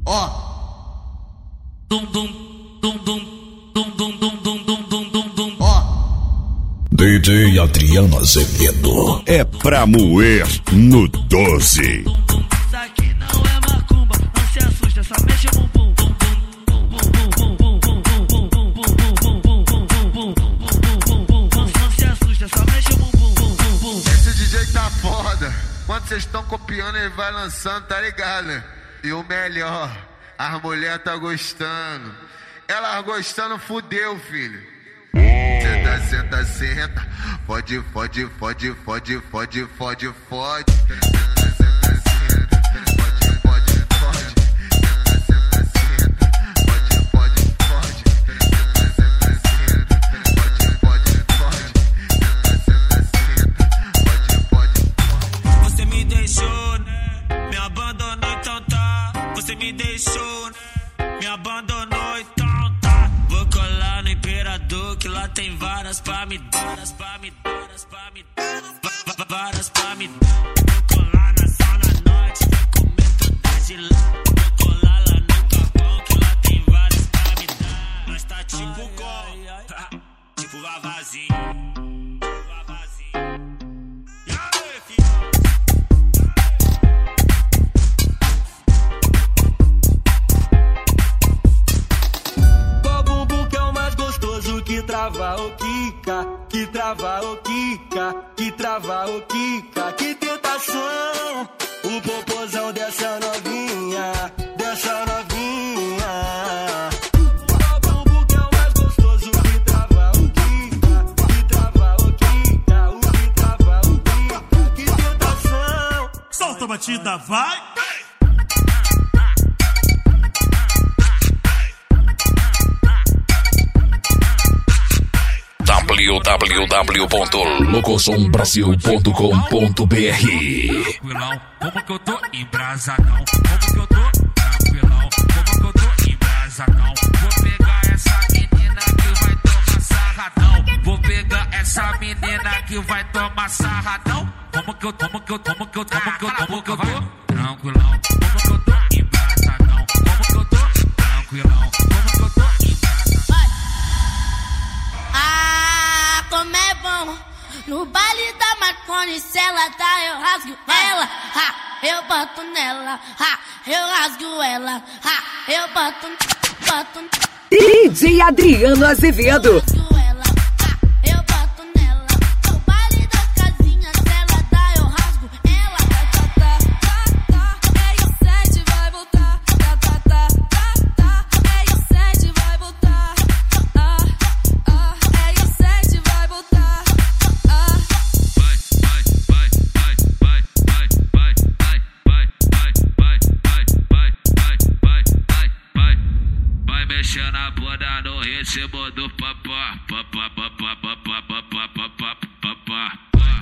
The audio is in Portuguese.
Ó. Dum dum dum dum dum dum dum dum dum dum dum dum. Ó. DJ Adriano Azevedo é pra moer no 12. Isso aqui não é macumba, não se assusta, só mexe o bumbum. Não se assusta, só mexe o bumbum. Esse DJ tá foda. Quando vocês estão copiando, ele vai lançando, tá ligado? E o melhor, as mulheres tá gostando. Elas gostando, fudeu, filho. Senta, senta, senta. Fode, fode, fode, fode, fode, fode, fode. Você me deixou, me abandonou, então tá. Você me deixou, me abandonou, então tá. Vou colar no Imperador, que lá tem varas pra me dar, varas pra me dar, varas pra me dar, varas pra me dar. Vou colar na Zona Norte, vou comer todas de lá. Vou colar lá no Capão, que lá tem varas pra me dar. Nós tá tipo gol, tipo Vavazinho. Que trava o Kika, que trava o Kika, que trava o Kika. Que tentação, o popozão dessa novinha, dessa novinha. O bumbum que é o mais gostoso, que trava o Kika, que trava o Kika, o que trava o Kika. Que tentação. Solta a batida, vai! www.locosombrasil.com.br. Tranquilão, como que eu tô embrasadão? Como que eu tô tranquilão? Como que eu tô embrasadão? Vou pegar essa menina que vai tomar sarradão. Vou pegar essa menina que vai tomar sarradão. Como que eu tô tranquilão? Como que eu tô embrasadão? Como que eu tô tranquilão? Como que eu tô embrasadão? Ah, como é bom no baile da Marconi, se ela dá, eu rasgo ela, ha, eu boto nela, ha, eu rasgo ela, ha, eu boto. DJ Adriano Azevedo. Eu boto nela, no baile das casinhas, se ela dá, eu rasgo ela, é o 7 vai voltar, é o 7 vai voltar, é o 7 vai voltar. Vai mexendo a bunda no ritmo do papá.